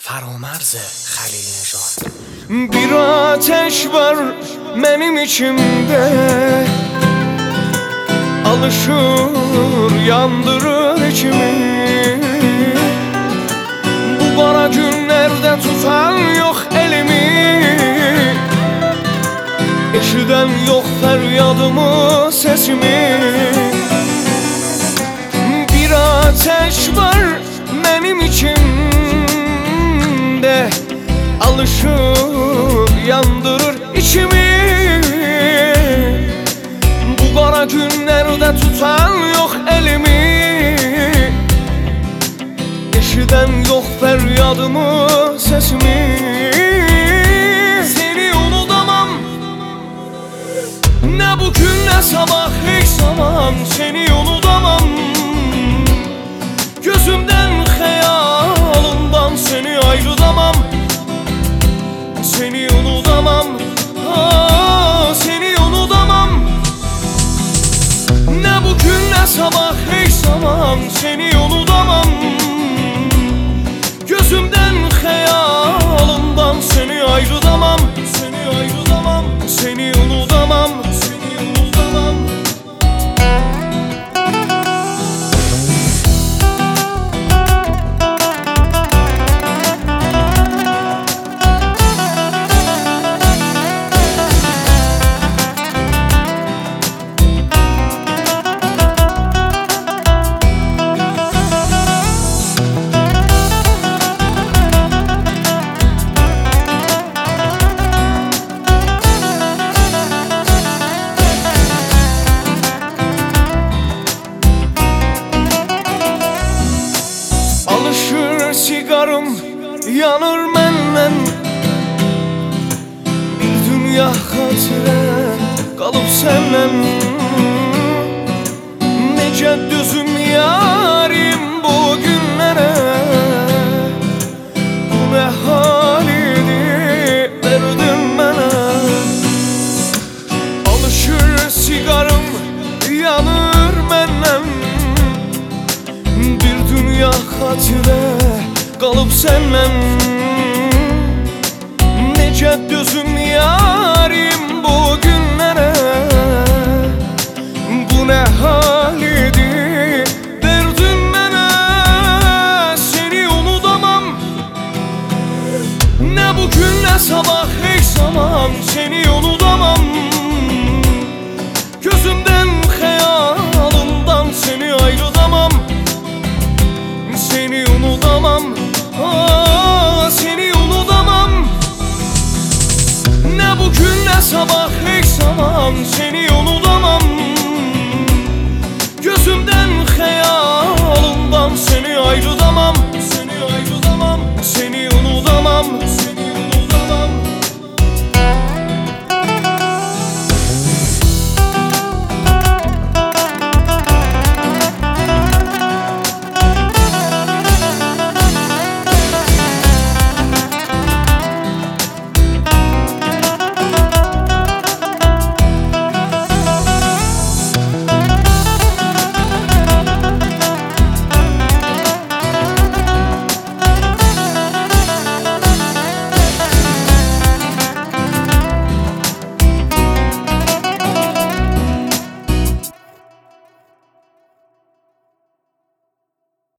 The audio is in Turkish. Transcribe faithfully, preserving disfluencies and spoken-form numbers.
فرامرز خلیل نژاد. Bir ateş var benim içimde, alışır yandırır içimi. Bu kara günlerde tutan yok elimi, eşiden yok feryadımı, sesimi. Bir ateş var benim içimde, alışır yandırır içimi. Bu kara günlerde tutan yok elimi, eşiden yok feryadımı, sesimi. Seni unutamam, ne bugün ne sabah, hiç zaman seni unutamam. Gözümden hayalımdan seni ayırtamam. Seni unutamam, ah, seni unutamam. Ne bugün ne sabah, hiç zaman seni unutamam. Gözümden hayalımdan seni ayırtamam. Seni ayırtamam, seni unutamam, seni unutamam. Alışır sigarım, yanır menden. Bir dünya hatire kalıp senden. Nece düzüm yarim bu günlere, bu ne halini verdin bana. Alışır sigarım, yanır menden. Bir dünya hatire kalıp senden. Nece düzüm yarim bu günlere, bu ne halidi verdin bana. Seni unutamam, ne bugün ne sabah, hiç zaman seni unutamam. Gözümden hayalımdan seni ayırtamam. Seni unutamam, ah, seni unutamam. Ne bugün ne sabah, hiç zaman seni unutamam. Gözümden hayalımdan seni ayırtamam.